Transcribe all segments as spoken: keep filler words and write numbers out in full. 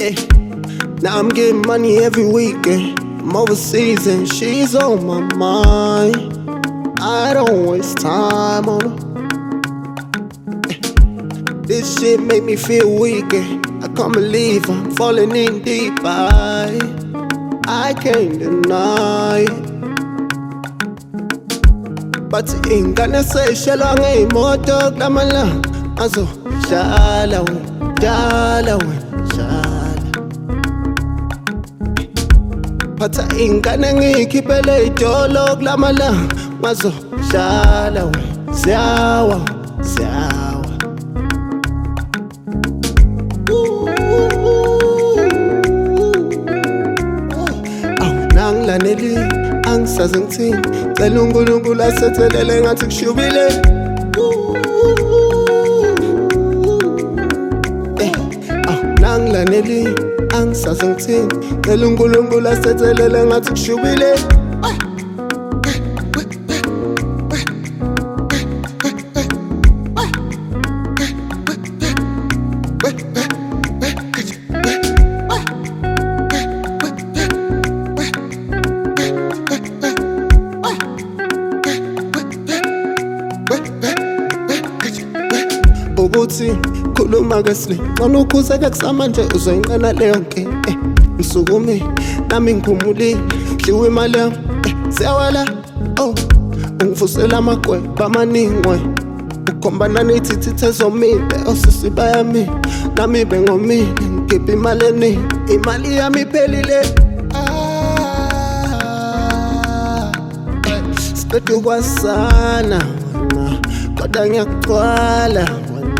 Eh. Now I'm getting money every weekend. I'm overseas and she's on my mind. I don't waste time on her. Eh. This shit make me feel weak. Eh. I can't believe I'm falling in deep. I, I can't deny it. But ingane seyishela ngeyimoto kulamala azo shala we dala we shala. But ingane ngikhiphele idolo kulamala azo shala we ziyawa ziyawa. Aw nangilaneli angisazi ngithini, cela uNkulunkulu asethelele ngathi kushubile. Eh, aw nangilaneli angisazi ngithini, cela uNkulunkulu asethelele ngathi kushubile. Ubuthi khuluma kesli ngona ukhuzeke kusamanje uzoyinqena leyo nkinga. Ngisukume nami ngiphumulile dliwe imali yami siyawala. Oh ungivusela amagweba amaningwe ukhombana ney'thithithe zomile osisi bayami nami bengomile ngikhipha imali eningi imali yami iphelile. Siqeda ukwasana wena kodwa ngiyakugcwala wena.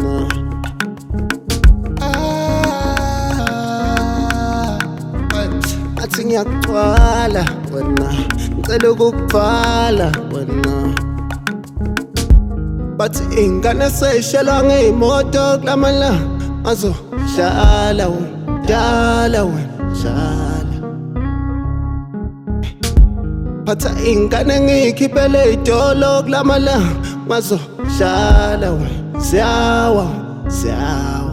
Athi ngiyakugcwala wena ngicela ukukubhala wena. But ingane seyishelwa ngey'moto kulamala azo shala we dala wena shala. But ingane ngikhiphele idolo kulamala azo shala we ziyawa ziyawa.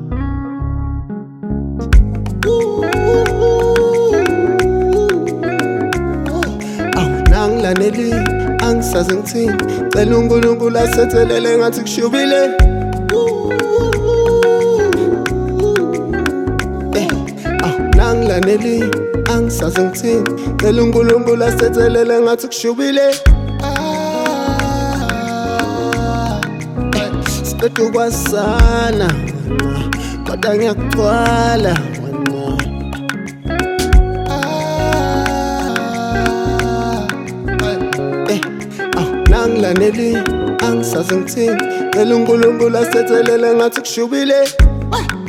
Nangilaneli angisazi ngithini, cela uNkulunkulu asethelele ngathi kushubile. Eh, aw nangilaneli angisazi ngithini, cela uNkulunkulu asethelele ngathi kushubile. Siqeda ukwasana wena kodwa ngiyakugcwala wena. Nangilaneli angisazi ngithini, cela uNkulunkulu asethelele ngathi kushubile.